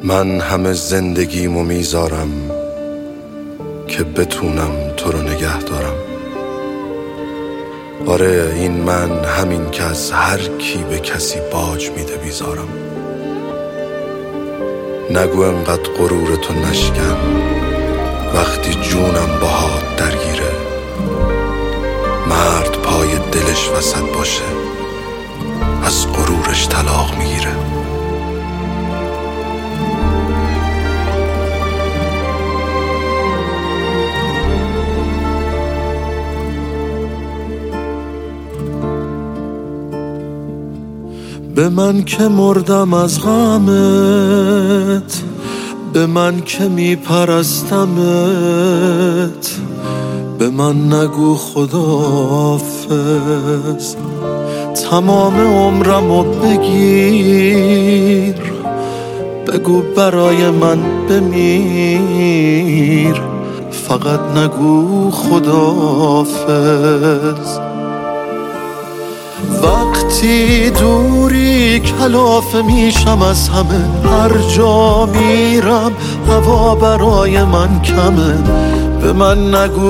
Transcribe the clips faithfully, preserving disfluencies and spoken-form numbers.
من همه زندگیمو میذارم که بتونم تو رو نگه دارم. آره این من، همین که از هر کی به کسی باج میده بیزارم. نگو انقدر غرور تو نشکن وقتی جونم باهات درگیره. مرد پای دلش وسط باشه از غرورش طلاق میگیره. به من که مردم از غمت، به من که میپرستمت، به من نگو خداحافظ. تمام عمرمو بگیر، بگو برای من بمیر، فقط نگو خداحافظ. وقتی دوری کلافه میشم از همه، هر جا میرم هوا برای من کمه. به من نگو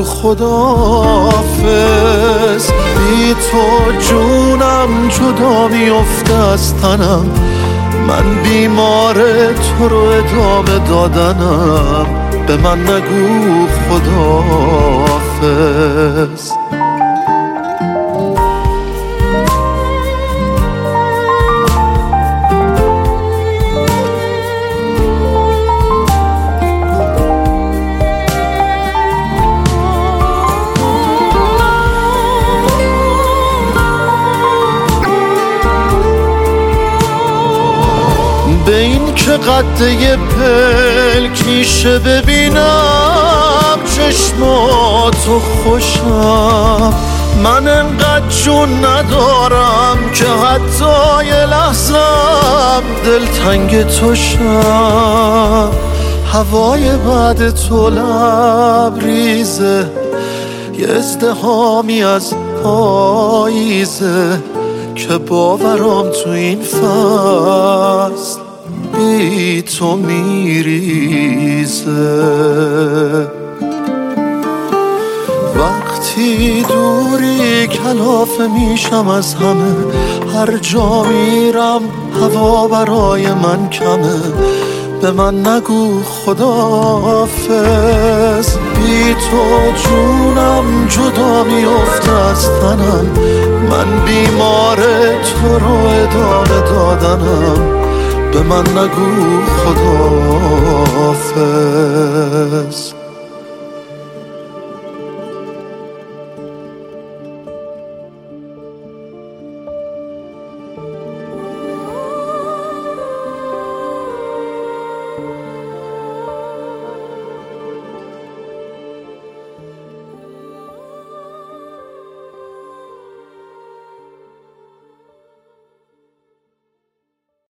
خداحافظ، بی تو جونم جدا میفته از تنم. من بیمار تو رو ادامه دادنم. به من نگو خداحافظ. به این که قده پلکیشه ببینم چشماتو خوشم. من انقدر جون ندارم که حتی یه لحظم دلتنگ تو شم. هوای بعد تو لبریزه، یه ازدحامی از پاییزه که باورم تو این فصل بی تو میریزه. وقتی دوری کلافه میشم از همه، هر جا میرم هوا برای من کمه. به من نگو خداحافظ، بی تو جونم جدا میفته از تنم. من بیمار تو رو ادامه دادنم. به من نگو خداحافظ.